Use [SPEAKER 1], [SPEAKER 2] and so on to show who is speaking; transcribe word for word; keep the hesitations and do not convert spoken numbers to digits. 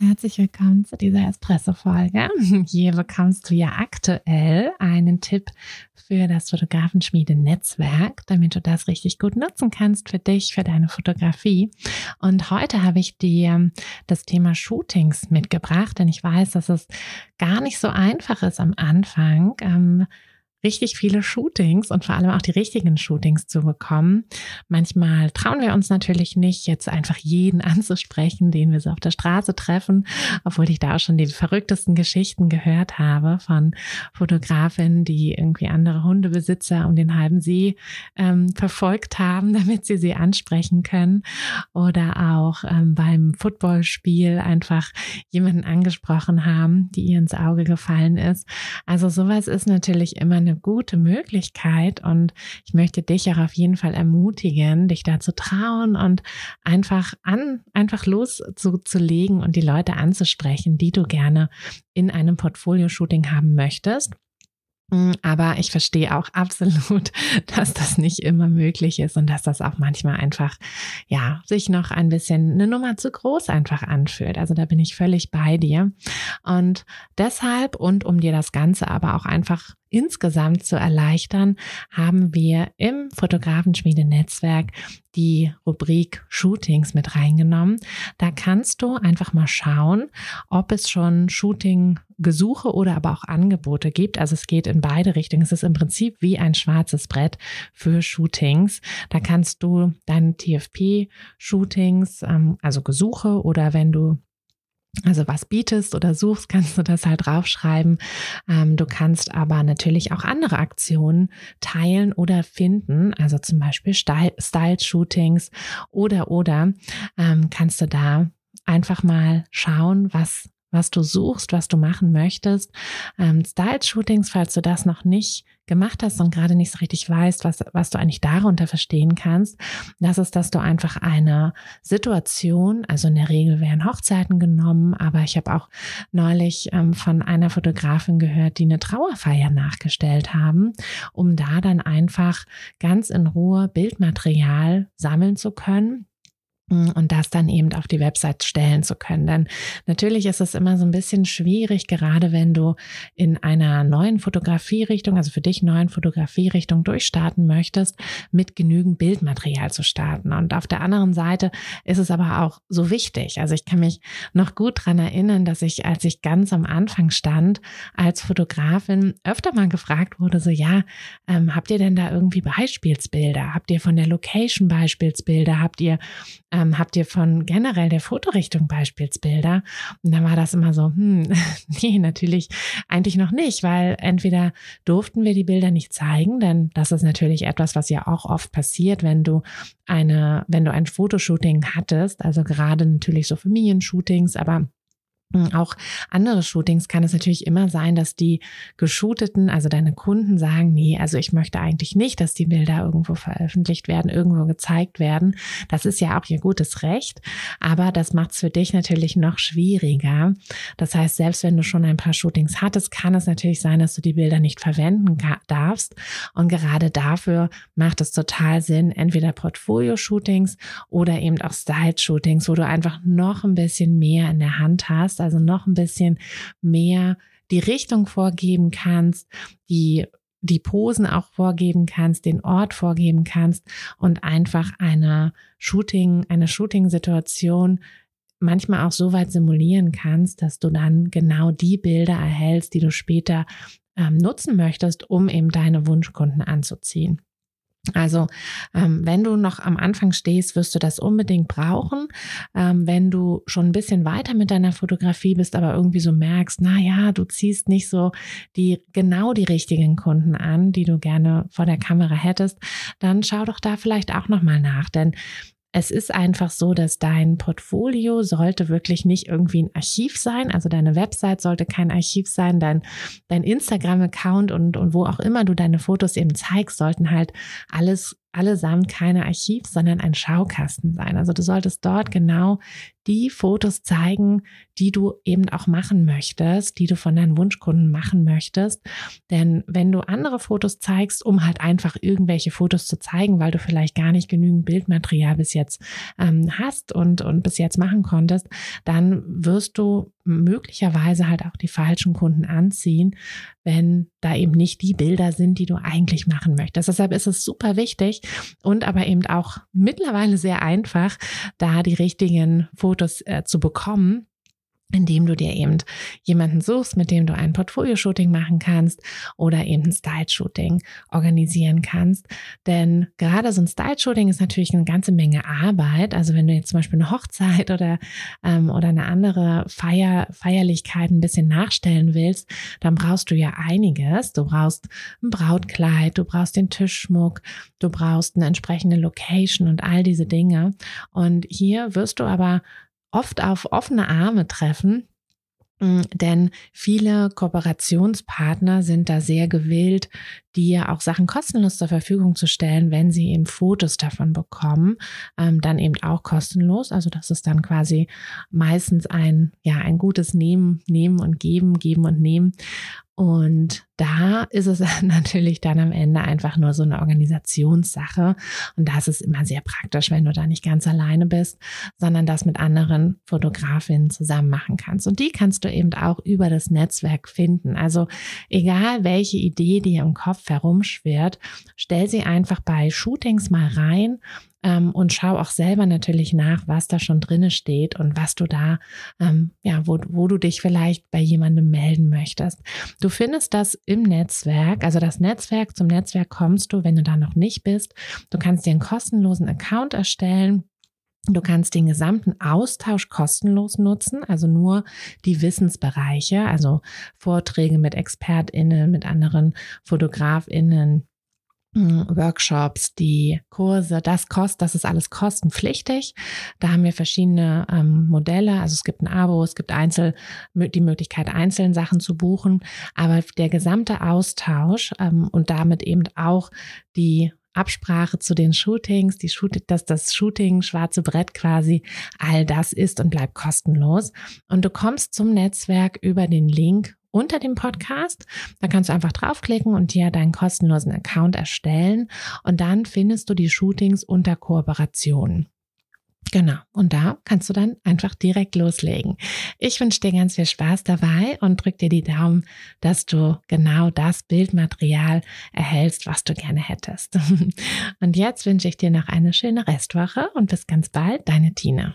[SPEAKER 1] Herzlich willkommen zu dieser Espresso-Folge. Hier bekommst du ja aktuell einen Tipp für das Fotografenschmiede-Netzwerk, damit du das richtig gut nutzen kannst für dich, für deine Fotografie. Und heute habe ich dir das Thema Shootings mitgebracht, denn ich weiß, dass es gar nicht so einfach ist am Anfang, ähm, richtig viele Shootings und vor allem auch die richtigen Shootings zu bekommen. Manchmal trauen wir uns natürlich nicht, jetzt einfach jeden anzusprechen, den wir so auf der Straße treffen, obwohl ich da auch schon die verrücktesten Geschichten gehört habe von Fotografinnen, die irgendwie andere Hundebesitzer um den halben See ähm, verfolgt haben, damit sie sie ansprechen können, oder auch ähm, beim Footballspiel einfach jemanden angesprochen haben, die ihr ins Auge gefallen ist. Also sowas ist natürlich immer eine gute Möglichkeit und ich möchte dich auch auf jeden Fall ermutigen, dich da zu trauen und einfach an, einfach loszulegen und die Leute anzusprechen, die du gerne in einem Portfolio-Shooting haben möchtest. Aber ich verstehe auch absolut, dass das nicht immer möglich ist und dass das auch manchmal einfach, ja, sich noch ein bisschen eine Nummer zu groß einfach anfühlt. Also da bin ich völlig bei dir. Und deshalb und um dir das Ganze aber auch einfach insgesamt zu erleichtern, haben wir im Fotografenschmiede-Netzwerk die Rubrik Shootings mit reingenommen. Da kannst du einfach mal schauen, ob es schon Shooting-Gesuche oder aber auch Angebote gibt. Also es geht in beide Richtungen. Es ist im Prinzip wie ein schwarzes Brett für Shootings. Da kannst du deine T F P-Shootings, also Gesuche, oder wenn du also was bietest oder suchst, kannst du das halt draufschreiben. Ähm, du kannst aber natürlich auch andere Aktionen teilen oder finden, also zum Beispiel Style-Shootings oder oder ähm, kannst du da einfach mal schauen, was was du suchst, was du machen möchtest. Ähm, Style-Shootings, falls du das noch nicht gemacht hast und gerade nicht so richtig weißt, was, was du eigentlich darunter verstehen kannst, das ist, dass du einfach eine Situation, also in der Regel werden Hochzeiten genommen, aber ich habe auch neulich ähm, von einer Fotografin gehört, die eine Trauerfeier nachgestellt haben, um da dann einfach ganz in Ruhe Bildmaterial sammeln zu können und das dann eben auf die Website stellen zu können. Denn natürlich ist es immer so ein bisschen schwierig, gerade wenn du in einer neuen Fotografierichtung, also für dich neuen Fotografierichtung durchstarten möchtest, mit genügend Bildmaterial zu starten. Und auf der anderen Seite ist es aber auch so wichtig. Also ich kann mich noch gut dran erinnern, dass ich, als ich ganz am Anfang stand, als Fotografin öfter mal gefragt wurde, so ja, ähm, habt ihr denn da irgendwie Beispielsbilder? Habt ihr von der Location Beispielsbilder? Habt ihr Ähm, habt ihr von generell der Fotorichtung Beispielsbilder? Und dann war das immer so, hm, nee, natürlich eigentlich noch nicht, weil entweder durften wir die Bilder nicht zeigen, denn das ist natürlich etwas, was ja auch oft passiert, wenn du eine, wenn du ein Fotoshooting hattest, also gerade natürlich so Familienshootings, aber auch andere Shootings kann es natürlich immer sein, dass die Geshooteten, also deine Kunden sagen, nee, also ich möchte eigentlich nicht, dass die Bilder irgendwo veröffentlicht werden, irgendwo gezeigt werden. Das ist ja auch ihr gutes Recht, aber das macht es für dich natürlich noch schwieriger. Das heißt, selbst wenn du schon ein paar Shootings hattest, kann es natürlich sein, dass du die Bilder nicht verwenden darfst. Und gerade dafür macht es total Sinn, entweder Portfolio-Shootings oder eben auch Style-Shootings, wo du einfach noch ein bisschen mehr in der Hand hast, also noch ein bisschen mehr die Richtung vorgeben kannst, die die Posen auch vorgeben kannst, den Ort vorgeben kannst und einfach eine Shooting, eine Shooting-Situation manchmal auch so weit simulieren kannst, dass du dann genau die Bilder erhältst, die du später ähm, nutzen möchtest, um eben deine Wunschkunden anzuziehen. Also ähm, wenn du noch am Anfang stehst, wirst du das unbedingt brauchen. Ähm, wenn du schon ein bisschen weiter mit deiner Fotografie bist, aber irgendwie so merkst, na ja, du ziehst nicht so die genau die richtigen Kunden an, die du gerne vor der Kamera hättest, dann schau doch da vielleicht auch nochmal nach, denn es ist einfach so, dass dein Portfolio sollte wirklich nicht irgendwie ein Archiv sein. Also deine Website sollte kein Archiv sein. Dein, dein Instagram-Account und, und wo auch immer du deine Fotos eben zeigst, sollten halt alles allesamt keine Archiv, sondern ein Schaukasten sein. Also du solltest dort genau die Fotos zeigen, die du eben auch machen möchtest, die du von deinen Wunschkunden machen möchtest. Denn wenn du andere Fotos zeigst, um halt einfach irgendwelche Fotos zu zeigen, weil du vielleicht gar nicht genügend Bildmaterial bis jetzt ähm, hast und, und bis jetzt machen konntest, dann wirst du möglicherweise halt auch die falschen Kunden anziehen, wenn da eben nicht die Bilder sind, die du eigentlich machen möchtest. Deshalb ist es super wichtig und aber eben auch mittlerweile sehr einfach, da die richtigen Fotos äh, zu bekommen, indem du dir eben jemanden suchst, mit dem du ein Portfolio-Shooting machen kannst oder eben ein Style-Shooting organisieren kannst. Denn gerade so ein Style-Shooting ist natürlich eine ganze Menge Arbeit. Also wenn du jetzt zum Beispiel eine Hochzeit oder, ähm, oder eine andere Feier, Feierlichkeit ein bisschen nachstellen willst, dann brauchst du ja einiges. Du brauchst ein Brautkleid, du brauchst den Tischschmuck, du brauchst eine entsprechende Location und all diese Dinge. Und hier wirst du aber oft auf offene Arme treffen, denn viele Kooperationspartner sind da sehr gewillt, dir auch Sachen kostenlos zur Verfügung zu stellen, wenn sie eben Fotos davon bekommen, ähm, dann eben auch kostenlos. Also das ist dann quasi meistens ein, ja, ein gutes Nehmen, Nehmen und Geben, Geben und Nehmen. Und da ist es natürlich dann am Ende einfach nur so eine Organisationssache. Und das ist immer sehr praktisch, wenn du da nicht ganz alleine bist, sondern das mit anderen Fotografinnen zusammen machen kannst. Und die kannst du eben auch über das Netzwerk finden. Also egal, welche Idee dir im Kopf herumschwirrt, stell sie einfach bei Shootings mal rein. Ähm, und schau auch selber natürlich nach, was da schon drinne steht und was du da, ähm, ja, wo, wo du dich vielleicht bei jemandem melden möchtest. Du findest das im Netzwerk, also das Netzwerk, zum Netzwerk kommst du, wenn du da noch nicht bist. Du kannst dir einen kostenlosen Account erstellen. Du kannst den gesamten Austausch kostenlos nutzen, also nur die Wissensbereiche, also Vorträge mit ExpertInnen, mit anderen FotografInnen, Workshops, die Kurse, das kostet, das ist alles kostenpflichtig. Da haben wir verschiedene ähm, Modelle, also es gibt ein Abo, es gibt Einzel, die Möglichkeit, einzeln Sachen zu buchen, aber der gesamte Austausch ähm, und damit eben auch die Absprache zu den Shootings, die Shoot, dass das Shooting, schwarze Brett quasi, all das ist und bleibt kostenlos. Und du kommst zum Netzwerk über den Link unter dem Podcast. Da kannst du einfach draufklicken und dir deinen kostenlosen Account erstellen und dann findest du die Shootings unter Kooperation. Genau, und da kannst du dann einfach direkt loslegen. Ich wünsche dir ganz viel Spaß dabei und drück dir die Daumen, dass du genau das Bildmaterial erhältst, was du gerne hättest. Und jetzt wünsche ich dir noch eine schöne Restwoche und bis ganz bald, deine Tina.